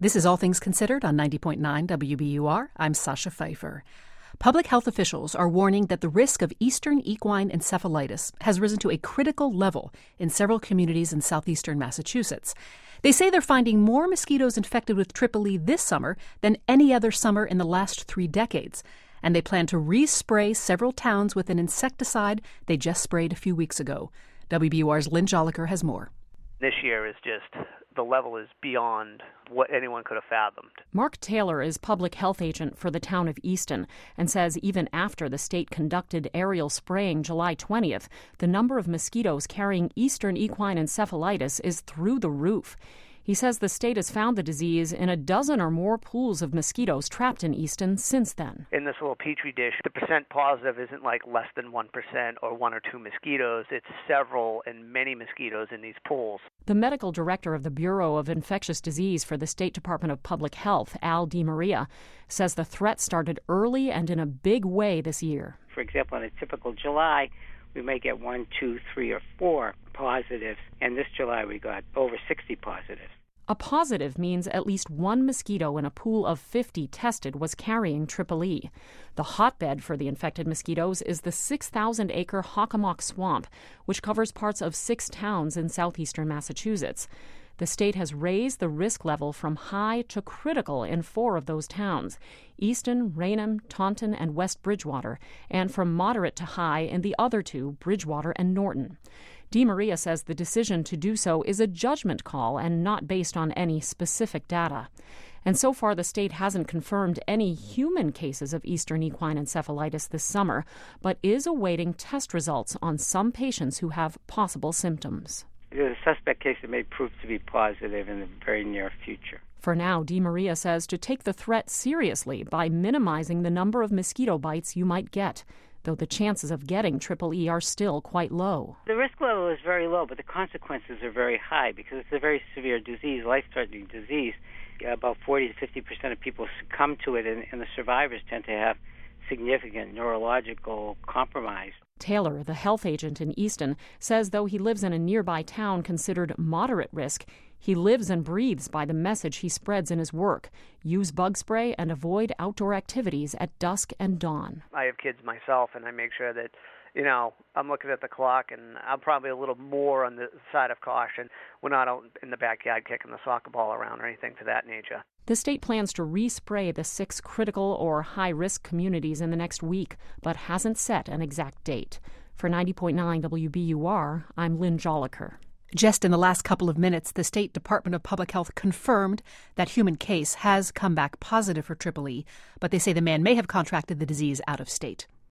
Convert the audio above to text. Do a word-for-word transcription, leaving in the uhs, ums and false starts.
This is All Things Considered on ninety point nine W B U R. I'm Sasha Pfeiffer. Public health officials are warning that the risk of eastern equine encephalitis has risen to a critical level in several communities in southeastern Massachusetts. They say they're finding more mosquitoes infected with Triple E this summer than any other summer in the last three decades. And they plan to re-spray several towns with an insecticide they just sprayed a few weeks ago. W B U R's Lynn Joliker has more. This year is just, the level is beyond what anyone could have fathomed. Mark Taylor is public health agent for the town of Easton and says even after the state conducted aerial spraying July twentieth, the number of mosquitoes carrying eastern equine encephalitis is through the roof. He says the state has found the disease in a dozen or more pools of mosquitoes trapped in Easton since then. In this little petri dish, the percent positive isn't like less than one percent or one or two mosquitoes. It's several and many mosquitoes in these pools. The medical director of the Bureau of Infectious Disease for the State Department of Public Health, Al DiMaria, says the threat started early and in a big way this year. For example, in a typical July, we may get one, two, three, or four positives, and this July we got over sixty positives. A positive means at least one mosquito in a pool of fifty tested was carrying Triple E. The hotbed for the infected mosquitoes is the six thousand acre Hockomock Swamp, which covers parts of six towns in southeastern Massachusetts. The state has raised the risk level from high to critical in four of those towns, Easton, Raynham, Taunton, and West Bridgewater, and from moderate to high in the other two, Bridgewater and Norton. DiMaria says the decision to do so is a judgment call and not based on any specific data. And so far, the state hasn't confirmed any human cases of eastern equine encephalitis this summer, but is awaiting test results on some patients who have possible symptoms. There's a suspect case that may prove to be positive in the very near future. For now, DiMaria says to take the threat seriously by minimizing the number of mosquito bites you might get, though the chances of getting Triple E are still quite low. The risk level is very low, but the consequences are very high because it's a very severe disease, life-threatening disease. About forty to fifty percent of people succumb to it, and, and the survivors tend to have significant neurological compromise. Taylor, the health agent in Easton, says though he lives in a nearby town considered moderate risk, he lives and breathes by the message he spreads in his work. Use bug spray and avoid outdoor activities at dusk and dawn. I have kids myself, and I make sure that, you know, I'm looking at the clock, and I'm probably a little more on the side of caution. We're not out in the backyard kicking the soccer ball around or anything to that nature. The state plans to respray the six critical or high-risk communities in the next week, but hasn't set an exact date. For ninety point nine W B U R, I'm Lynn Joliker. Just in the last couple of minutes, the State Department of Public Health confirmed that human case has come back positive for Triple E, but they say the man may have contracted the disease out of state.